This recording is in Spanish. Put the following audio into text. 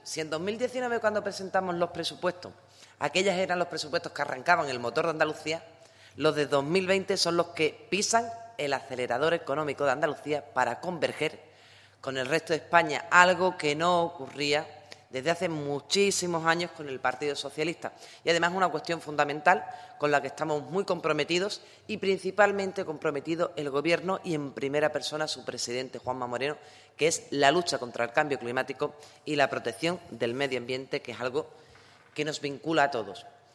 Si en 2019, cuando presentamos los presupuestos, aquellos eran los presupuestos que arrancaban el motor de Andalucía, los de 2020 son los que pisan el acelerador económico de Andalucía para converger con el resto de España, algo que no ocurría desde hace muchísimos años con el Partido Socialista. Y además es una cuestión fundamental con la que estamos muy comprometidos y principalmente comprometido el Gobierno y en primera persona su presidente, Juanma Moreno, que es la lucha contra el cambio climático y la protección del medio ambiente, que es algo que nos vincula a todos.